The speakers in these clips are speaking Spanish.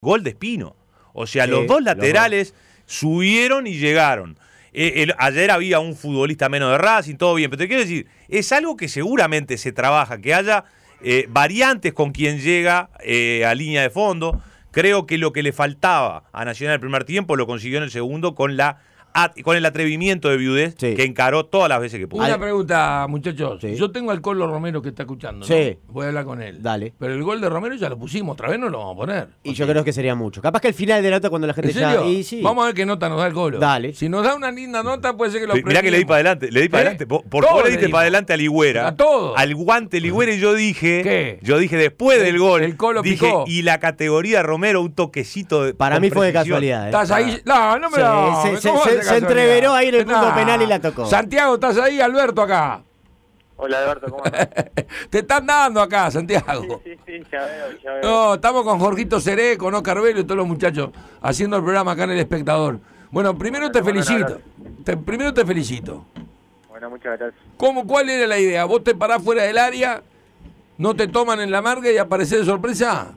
gol de Espino. O sea, Sí, los dos laterales subieron y llegaron. Ayer había un futbolista menos de Racing, todo bien, pero te quiero decir, es algo que seguramente se trabaja, que haya variantes con quien llega a línea de fondo. Creo que lo que le faltaba a Nacional el primer tiempo lo consiguió en el segundo con el atrevimiento de Viudez, Sí. que encaró todas las veces que pudo. Una pregunta, muchachos. Sí. Yo tengo al Colo Romero que está escuchando, ¿no? Sí. Voy a hablar con él. Dale. Pero el gol de Romero ya lo pusimos, otra vez no lo vamos a poner. Y yo creo que sería mucho. Capaz que al final de la nota, cuando la gente ¿En serio? ya. Y sí. Vamos a ver qué nota nos da el Colo. Dale. Si nos da una linda nota, puede ser que lo Mirá que le di para adelante, Por Todo favor, le le diste dimos. para adelante a Ligüera. A todo. Al guante Ligüera, y yo dije. ¿Qué? Yo dije después del gol. El Colo dije, picó. y la categoría Romero, un toquecito de. Para con mí fue de precisión. casualidad. ¿Estás ahí? No, no me Sí, lo. se ¿cómo va a ser casualidad? entreveró ahí en el punto penal y la tocó. Santiago, ¿estás ahí? Alberto acá. Hola Alberto, ¿cómo estás? Te están dando acá, Santiago. Sí, ya veo. No, estamos con Jorgito Seré, con Oscar Velo y todos los muchachos haciendo el programa acá en El Espectador. Bueno, primero te Bueno, felicito. Primero te felicito. Bueno, muchas gracias. ¿Cuál era la idea? ¿Vos te parás fuera del área, no te toman en la marca y aparecés de sorpresa?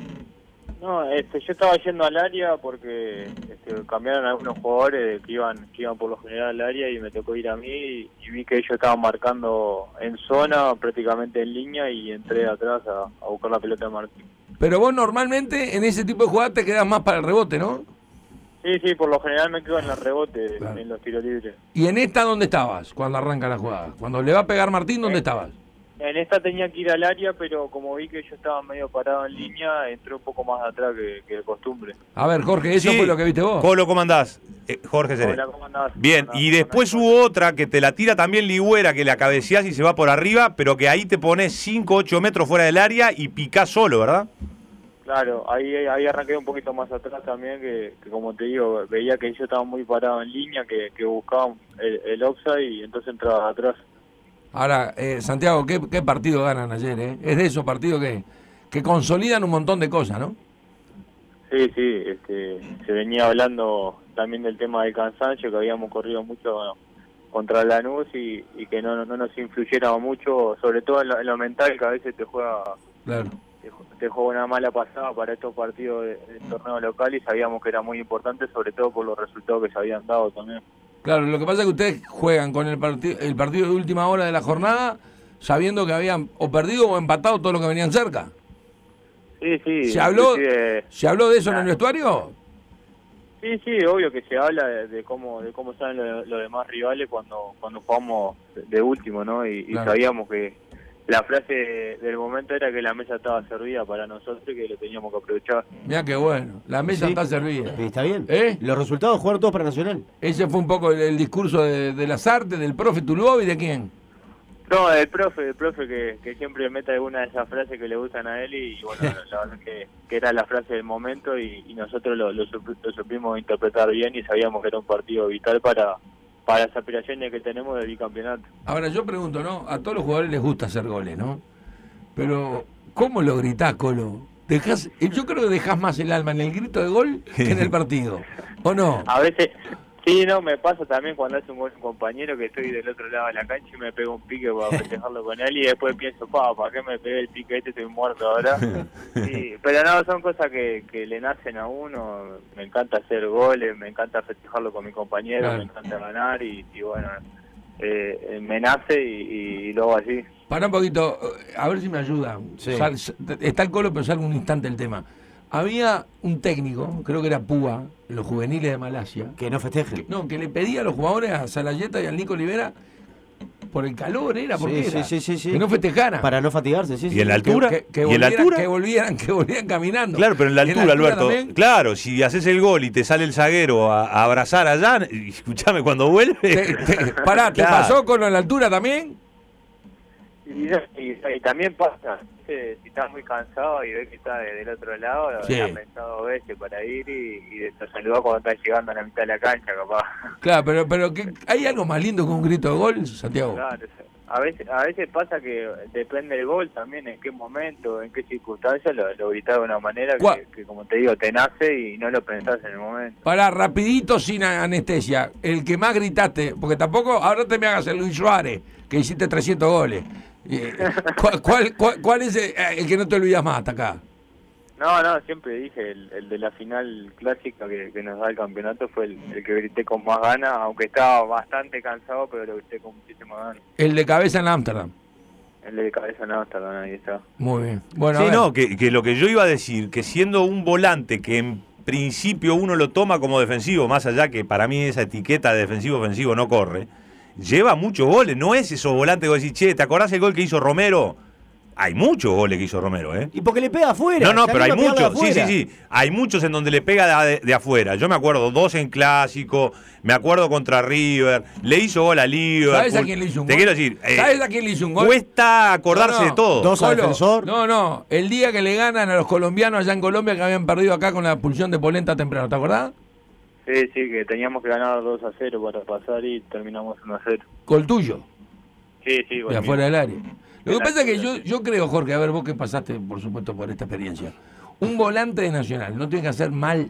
No, yo estaba yendo al área porque cambiaron algunos jugadores que iban por lo general al área y me tocó ir a mí y vi que ellos estaban marcando en zona, prácticamente en línea, y entré atrás a buscar la pelota de Martín. Pero vos normalmente en ese tipo de jugadas te quedás más para el rebote, ¿no? Sí, por lo general me quedo en el rebote, Claro. en los tiros libres. ¿Y en esta dónde estabas cuando arranca la jugada? Cuando le va a pegar Martín, ¿dónde estabas? En esta tenía que ir al área, pero como vi que yo estaba medio parado en línea, entré un poco más atrás que de costumbre. A ver, Jorge, ¿eso Sí. fue lo que viste vos? Colo, ¿cómo andás? Jorge Seré. Hola, ¿cómo andás? Bien, ¿Cómo andás? y después hubo otra que te la tira también Ligüera, que la cabeceás y se va por arriba, pero que ahí te pones 5 o 8 metros fuera del área y picás solo, ¿verdad? Claro, ahí arranqué un poquito más atrás también, que como te digo, veía que ellos estaban muy parados en línea, que buscaban el offside y entonces entraba atrás. Ahora, Santiago, ¿qué partido ganan ayer? Es de esos partidos que consolidan un montón de cosas, ¿no? Sí, se venía hablando también del tema del cansancio, que habíamos corrido mucho contra Lanús y que no nos influyera mucho, sobre todo en lo mental, que a veces te juega una mala pasada para estos partidos del torneo local, y sabíamos que era muy importante, sobre todo por los resultados que se habían dado también. Claro, lo que pasa es que ustedes juegan con el partido de última hora de la jornada sabiendo que habían o perdido o empatado todo lo que venían cerca. Sí. ¿Se habló de eso en el Claro. vestuario? Sí, obvio que se habla de cómo salen los demás rivales cuando jugamos de último, ¿no? Y Claro. sabíamos que la frase del momento era que la mesa estaba servida para nosotros y que lo teníamos que aprovechar. Mirá qué bueno, la mesa Sí. está servida. Sí, ¿está bien? ¿Eh? Los resultados jugaron todos para Nacional. Ese fue un poco el discurso de las artes, del profe Tulbov y de quién. No, del profe que siempre mete alguna de esas frases que le gustan a él y bueno, la verdad que era la frase del momento y nosotros lo supimos interpretar bien y sabíamos que era un partido vital para las aspiraciones que tenemos del bicampeonato. Ahora yo pregunto, ¿no? A todos los jugadores les gusta hacer goles, ¿no? Pero, ¿cómo lo gritás, Colo? Yo creo que dejás más el alma en el grito de gol que en el partido, ¿o no? A veces, sí, no, me pasa también cuando hace un gol un compañero que estoy del otro lado de la cancha y me pego un pique para festejarlo con él y después pienso, ¿para qué me pegué el pique estoy muerto ahora? Sí, pero no, son cosas que le nacen a uno. Me encanta hacer goles, me encanta festejarlo con mi compañero, Claro. me encanta ganar y bueno, me nace y lo hago así. Pará un poquito, a ver si me ayuda. Sí. Está el Colo, pero salgo un instante el tema. Había un técnico, creo que era Púa, en los juveniles de Malasia, Que no festejen. que le pedía a los jugadores, a Salayeta y al Nico Olivera, por el calor, ¿por qué era? Sí. Que no festejaran. Para no fatigarse, sí. ¿Y en la altura? Que ¿Y en la altura? Que volvieran caminando. Claro, pero en la ¿Y altura, Alberto. también? Claro, si haces el gol y te sale el zaguero a abrazar allá, y escuchame, cuando vuelve. Pará, ¿te Claro. pasó con lo en la altura también? Y también pasa, si estás muy cansado y ves que está del otro lado, Sí. has pensado veces para ir y te saludás cuando estás llegando a la mitad de la cancha, capaz. Claro, pero ¿hay algo más lindo que un grito de gol, Santiago? Claro, a veces pasa que depende del gol también, en qué momento, en qué circunstancias lo gritás de una manera que, como te digo, te nace y no lo pensás en el momento. Pará, rapidito, sin anestesia. El que más gritaste, porque tampoco, ahora te me hagas el Luis Suárez, que hiciste 300 goles. ¿Cuál es el que no te olvidas más hasta acá? No, siempre dije, el de la final clásica que nos da el campeonato fue el que grité con más ganas, aunque estaba bastante cansado, pero lo grité con muchísimas ganas. El de cabeza en Ámsterdam. El de cabeza en Ámsterdam, ahí está. Muy bien. Bueno, Sí, a ver. no, que lo que yo iba a decir, que siendo un volante que en principio uno lo toma como defensivo, más allá que para mí esa etiqueta de defensivo-ofensivo no corre, lleva muchos goles, no es esos volantes que vos decís, che, ¿te acordás el gol que hizo Romero? Hay muchos goles que hizo Romero, ¿eh? Y porque le pega afuera. No, se pero hay anima a pegarle muchos, sí, afuera. sí. Hay muchos en donde le pega de afuera. Yo me acuerdo 2 en Clásico, me acuerdo contra River, le hizo gol a Liverpool. ¿Sabes a quién le hizo un Te gol? quiero decir, ¿Sabes a quién le hizo un gol? cuesta acordarse No, no. de todo. 2 al Colo, defensor. No, el día que le ganan a los colombianos allá en Colombia que habían perdido acá con la expulsión de Polenta temprano, ¿te acordás? Sí, que teníamos que ganar 2-0 para pasar y terminamos 1-0. Gol tuyo, Sí, de gol afuera mío. del área. Lo que pasa es que yo creo, Jorge, a ver, vos que pasaste, por supuesto, por esta experiencia. Un volante de Nacional no tiene que hacer mal,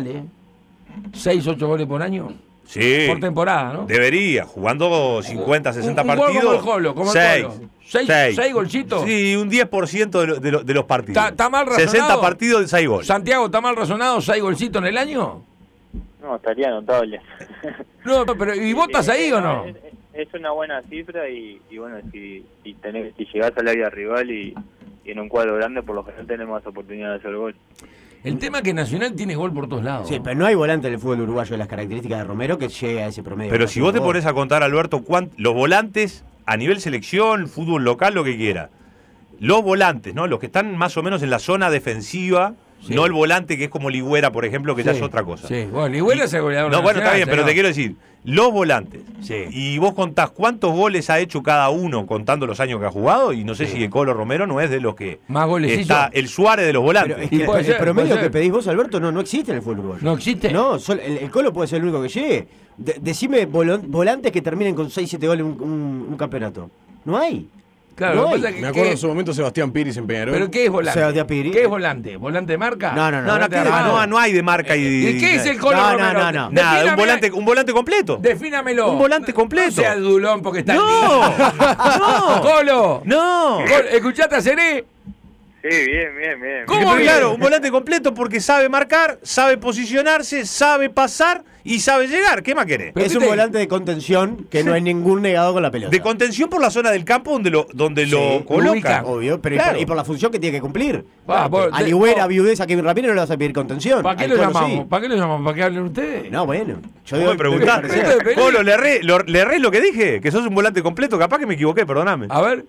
6, 8 goles por año, Sí. por temporada, ¿no? Debería, jugando 50, 60 un gol partidos. como el Jolo, como el 6. Colo. ¿Seis golcitos? Sí, un 10% de los partidos. ¿Está mal razonado? 60 partidos, 6 goles. Santiago, ¿está mal razonado 6 golcitos en el año? No, estaría notable. No, pero ¿y vos estás ahí o no? Es una buena cifra y bueno, si llegás al área rival y en un cuadro grande, por lo general tenemos más oportunidad de hacer gol. El tema es que Nacional tiene gol por todos lados. Sí, pero no hay volante en el fútbol uruguayo de las características de Romero que llegue a ese promedio. Pero si vos te pones a contar, Alberto, los volantes a nivel selección, fútbol local, lo que quiera. Los volantes, ¿no? Los que están más o menos en la zona defensiva, Sí. no el volante que es como Ligüera, por ejemplo, que ya es otra cosa. Sí, bueno, Ligüera es el goleador. No, bueno, está bien, pero te quiero quiero decir, los volantes. Sí. Y vos contás cuántos goles ha hecho cada uno contando los años que ha jugado, y no sé si el Colo Romero no es de los que Más goles está hizo. el Suárez de los volantes. Pero es Y que puede el ser, promedio puede ser. que pedís vos, Alberto, no existe en el fútbol uruguayo. ¿No existe? No, el Colo puede ser el único que llegue. Decime volantes que terminen con 6-7 goles un campeonato. No hay. Claro, No lo que hay. pasa es que. Me acuerdo ¿qué- en su momento Sebastián Piris en Peñarol. ¿Pero qué es volante? Sebastián Piri. ¿Qué es volante? ¿Volante de marca? No, no, No, volante ¿qué? armado. No hay de marca y... ¿Y qué es el Colo No, Romero? no, no. Nada, Defíname- un volante completo. Defínamelo. Un volante completo. No sea dulón porque está No, el no. Colo. No. Colo, ¿escuchaste a Seré? Sí, bien. ¿Cómo Porque, bien? claro, un volante completo porque sabe marcar, sabe posicionarse, sabe pasar y sabe llegar. ¿Qué más querés? Pero Es un viste- volante de contención que no hay ningún negado con la pelota. De contención por la zona del campo donde lo Sí, coloca. ubica. Obvio, pero Claro. y por la función que tiene que cumplir. vos- A Ligüera, a Viudez, a Kevin Ramírez no le vas a pedir contención. ¿Para qué Al lo Colo llamamos? sí. ¿Para qué lo llamamos? ¿Para que hablen ustedes? No, bueno. Yo ¿Vos digo, me preguntaste? Pero esto es Colo, le erré lo que dije, que sos un volante completo. Capaz que me equivoqué, perdóname. A ver.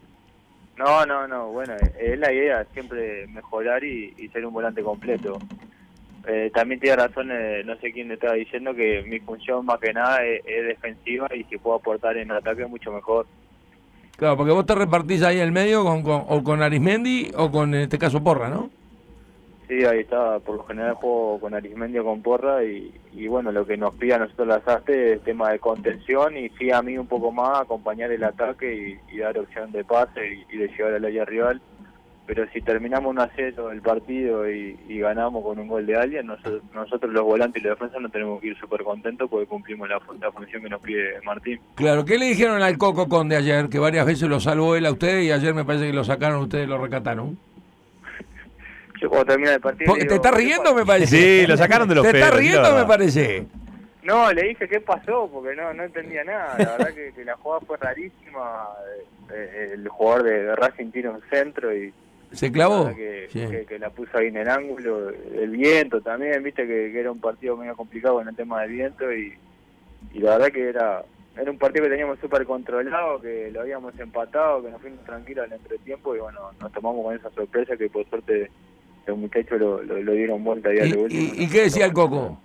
No, bueno, es la idea, siempre mejorar y ser un volante completo. También tiene razón, no sé quién le estaba diciendo, que mi función más que nada es defensiva y si puedo aportar en ataque mucho mejor. Claro, porque vos te repartís ahí en el medio o con Arismendi o con, en este caso, Porra, ¿no? Sí, ahí está, por lo general juego con Arismendi o con Porra y bueno, lo que nos pide a nosotros la SASTE es tema de contención y sí a mí un poco más acompañar el ataque y dar opción de pase y de llevar al área rival. Pero si terminamos 1-0 el partido y ganamos con un gol de alguien, nosotros los volantes y los defensas no tenemos que ir súper contentos porque cumplimos la función que nos pide Martín. Claro, ¿qué le dijeron al Coco Conde ayer? Que varias veces lo salvó él a ustedes y ayer me parece que lo sacaron ustedes, lo rescataron. Yo cuando termina el partido... Porque le ¿te digo, estás ¿qué riendo, pasó? me parece? Sí, lo sacaron de los ¿Te estás pelos, riendo, la me verdad. parece? No, le dije qué pasó porque no entendía nada. La verdad que la jugada fue rarísima. El jugador de Racing tira un centro y... ¿Se clavó? la verdad Sí. que la puso ahí en el ángulo. El viento también, viste que era un partido medio complicado con el tema del viento y la verdad que era un partido que teníamos súper controlado, que lo habíamos empatado, que nos fuimos tranquilos al entretiempo y bueno, nos tomamos con esa sorpresa que por suerte los muchachos lo dieron vuelta ahí al último. ¿Y qué decía el Coco?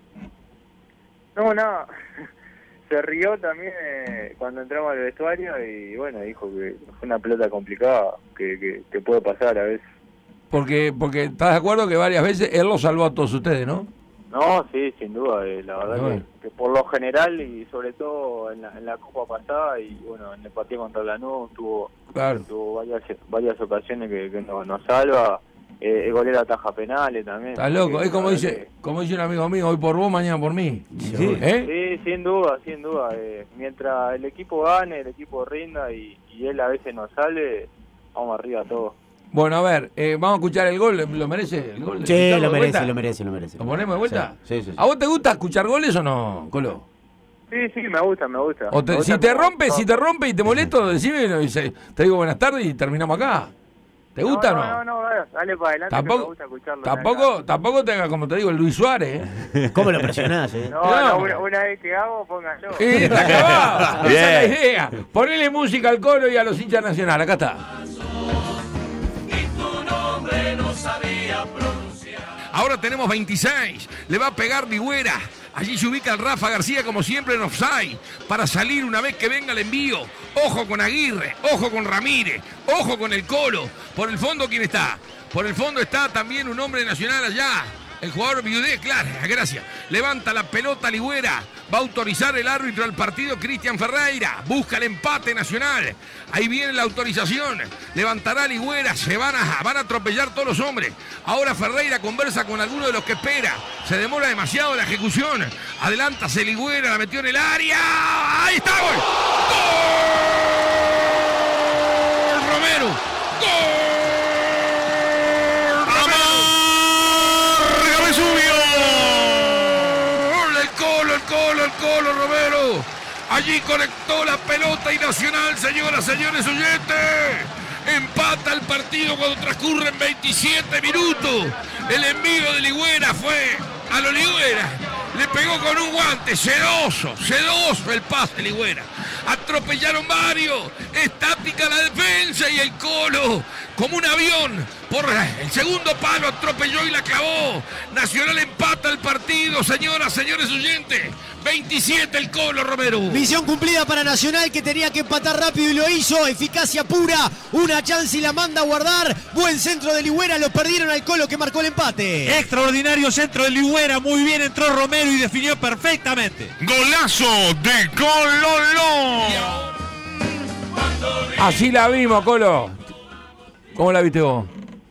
No, nada. Se rió también cuando entramos al vestuario y bueno, dijo que fue una pelota complicada, que puede pasar a veces. Porque estás de acuerdo que varias veces él lo salvó a todos ustedes, ¿no? No, sí, sin duda, la verdad Bueno. que por lo general y sobre todo en la Copa pasada y bueno, en el partido contra Lanús tuvo varias ocasiones que nos salva. El golero ataja penales también. Estás loco, es como La verdad dice un amigo mío, hoy por vos, mañana por mí. Sí. ¿Eh? Sí, sin duda. Mientras el equipo gane, el equipo rinda y él a veces nos sale, vamos arriba todos. Bueno, a ver, vamos a escuchar el gol. ¿Lo merece el gol? Sí, ¿Lo lo merece. ¿Lo ponemos de vuelta? Sí. ¿A vos te gusta escuchar goles o no, Colo? Sí, me gusta. Si te rompe y te molesto, decime, te digo buenas tardes y terminamos acá. ¿Te gusta o no? No, dale para adelante, que me gusta escucharlo. Tampoco te hagas como te digo el Luis Suárez, ¿Cómo lo presionás, No, una vez que hago, póngalo. Está acabado. Esa es la idea. Ponele música al Colo y a los hinchas nacionales. Acá está. Ahora tenemos 26. Le va a pegar Ligüera. Allí se ubica el Rafa García como siempre en offside para salir una vez que venga el envío. Ojo con Aguirre, ojo con Ramírez, ojo con el Colo. Por el fondo, ¿quién está? Por el fondo está también un hombre nacional allá. El jugador Viudé, claro, gracias. Levanta la pelota Ligüera. Va a autorizar el árbitro al partido Cristian Ferreira. Busca el empate Nacional. Ahí viene la autorización. Levantará Ligüera. Van a atropellar todos los hombres. Ahora Ferreira conversa con alguno de los que espera. Se demora demasiado la ejecución. Adelántase Ligüera. La metió en el área. ¡Ahí está! ¡Gol! ¡Gol! ¡Romero! ¡Gol! El Colo Romero. Allí conectó la pelota y Nacional, señoras, señores oyentes. Empata el partido cuando transcurren 27 minutos. El envío de Ligüera fue a lo Ligüera. Le pegó con un guante, sedoso el pase de Ligüera. Atropellaron varios. Estática la defensa y el Colo, como un avión, por el segundo palo atropelló y la clavó. Nacional empata el partido, señoras, señores oyentes. 27 el Colo Romero. Misión cumplida para Nacional, que tenía que empatar rápido y lo hizo. Eficacia pura, una chance y la manda a guardar. Buen centro de Ligüera, lo perdieron al Colo que marcó el empate. Extraordinario centro de Ligüera, muy bien entró Romero y definió perfectamente. Golazo de Cololón. Así la vimos, Colo. ¿Cómo la viste vos?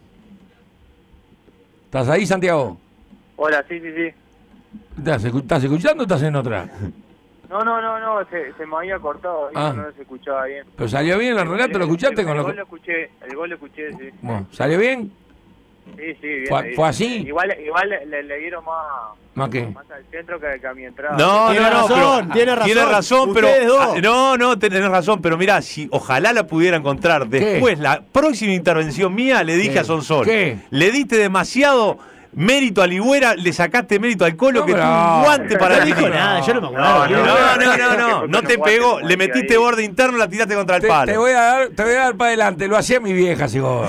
¿Estás ahí, Santiago? Hola, sí. ¿Estás escuchando o estás en otra? No, se me había cortado, no se escuchaba bien. ¿Pero salió bien el relato? ¿Lo escuchaste? El gol lo escuché, sí. Bueno, ¿salió bien? Sí, bien. ¿Fue así? Igual le dieron ¿Más qué? más al centro que a mi entrada. Tiene razón, pero dos. tenés razón, pero mirá, ojalá la pudiera encontrar. Después, la próxima intervención mía, le dije a Sonsol, le diste demasiado mérito a Ligüera, le sacaste mérito al Colo, que tuvo un guante para no dijo nada, yo no me acuerdo. No te pegó, le metiste borde interno, la tiraste contra el palo. Te voy a dar para adelante, lo hacía mi vieja, ese gol.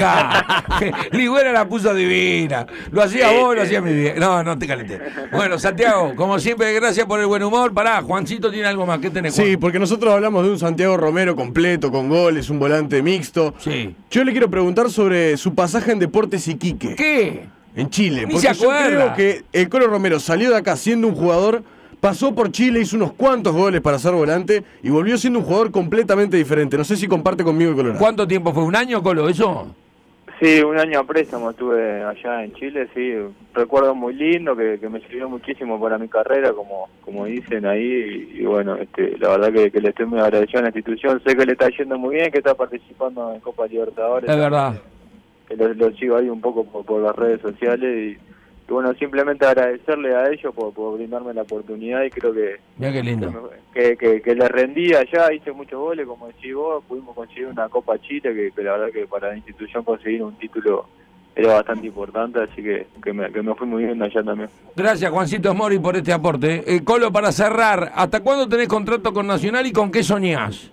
Ligüera la puso divina. Lo hacía vos, lo hacía mi vieja. No te calenté. Bueno, Santiago, como siempre, gracias por el buen humor. Pará, Juancito tiene algo más. ¿Qué tenés, Juan? Sí, porque nosotros hablamos de un Santiago Romero completo, con goles, un volante mixto. Sí. Yo le quiero preguntar sobre su pasaje en Deportes Iquique. ¿Qué? En Chile, Ni porque se yo acuerda. creo que el Colo Romero salió de acá siendo un jugador, pasó por Chile, hizo unos cuantos goles para ser volante y volvió siendo un jugador completamente diferente. No sé si comparte conmigo el Colorado. ¿Cuánto tiempo fue? ¿Un año, Colo, eso? Sí, un año a préstamo estuve allá en Chile, sí. Recuerdo muy lindo que me sirvió muchísimo para mi carrera, como dicen ahí. Y bueno, la verdad que le estoy muy agradecido a la institución. Sé que le está yendo muy bien, que está participando en Copa Libertadores. Es verdad. Que lo sigo ahí un poco por las redes sociales y bueno, simplemente agradecerle a ellos por brindarme la oportunidad y creo que Mira qué lindo. que le rendí allá, hice muchos goles, como decís vos, pudimos conseguir una Copa Chile que la verdad que para la institución conseguir un título era bastante importante, así que me fui muy bien allá también. Gracias, Juancito Mori, por este aporte. Colo, para cerrar, ¿hasta cuándo tenés contrato con Nacional y con qué soñás?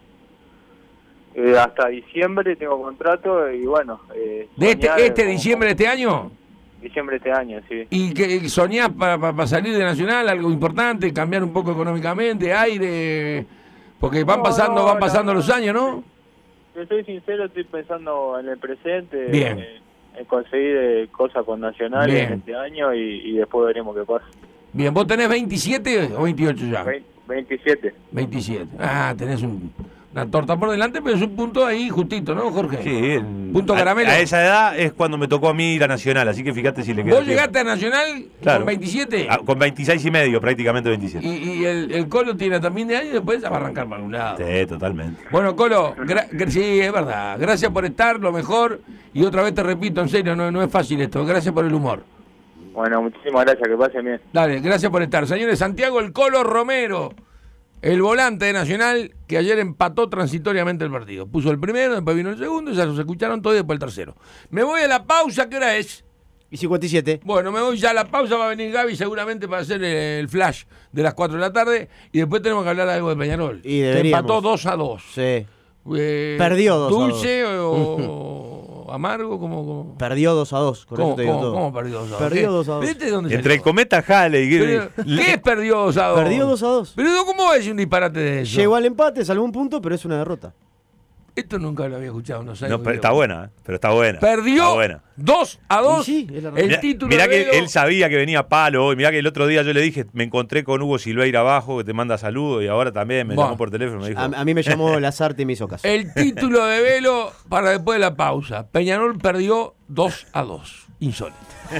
Hasta diciembre tengo contrato y bueno... ¿De diciembre de este año? Diciembre de este año, sí. ¿Y qué soñás para salir de Nacional? ¿Algo importante? ¿Cambiar un poco económicamente? ¿Aire? Porque van pasando los años, ¿no? Yo soy sincero, estoy pensando en el presente. Bien. En conseguir cosas con Nacional en este año y después veremos qué pasa. Bien, ¿vos tenés 27 o 28 ya? 27. 27. Tenés Una torta por delante, pero es un punto ahí justito, ¿no, Jorge? Sí, punto caramelo. A esa edad es cuando me tocó a mí ir a Nacional, así que fíjate si le queda. ¿Vos llegaste a Nacional Claro. con 27? Con 26 y medio, prácticamente 27. Y el Colo tiene también de años y después va a arrancar para un lado. Sí, totalmente. Bueno, Colo, sí, es verdad. Gracias por estar, lo mejor. Y otra vez te repito, en serio, no es fácil esto. Gracias por el humor. Bueno, muchísimas gracias, que pasen bien. Dale, gracias por estar. Señores, Santiago el Colo Romero, el volante de Nacional, que ayer empató transitoriamente el partido. Puso el primero, después vino el segundo, ya los escucharon todos y después el tercero. Me voy a la pausa, ¿qué hora es? Y 57. Bueno, me voy ya a la pausa, va a venir Gaby seguramente para hacer el flash de las 4 de la tarde y después tenemos que hablar algo de Peñarol. Y que deberíamos. empató 2-2. Sí. Perdió 2-2. ¿Dulce o amargo? ¿Cómo? Perdió 2-2. Con eso te digo todo. ¿Cómo perdió 2-2? Perdió 2-2. ¿Viste dónde Entre el salió? cometa Halley y ¿Qué es perdió 2-2? Perdió 2-2. Pero ¿cómo va a decir un disparate de eso? Llegó al empate, salvó un punto, pero es una derrota. Esto nunca lo había escuchado, no sé. No, pero está buena, pero está buena. Perdió Está buena. Y 2-2 sí, es la verdad. el título Mirá de que Velo. él sabía que venía palo hoy. Mirá que el otro día yo le dije, me encontré con Hugo Silveira abajo, que te manda saludos, y ahora también me Bueno. llamó por teléfono y me dijo. A mí me llamó Lazarte y me hizo caso. El título de Velo para después de la pausa. Peñarol perdió 2-2. Insólito.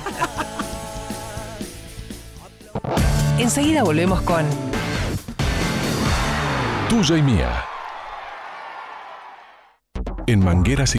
Enseguida volvemos con Tuya y mía. En Mangueras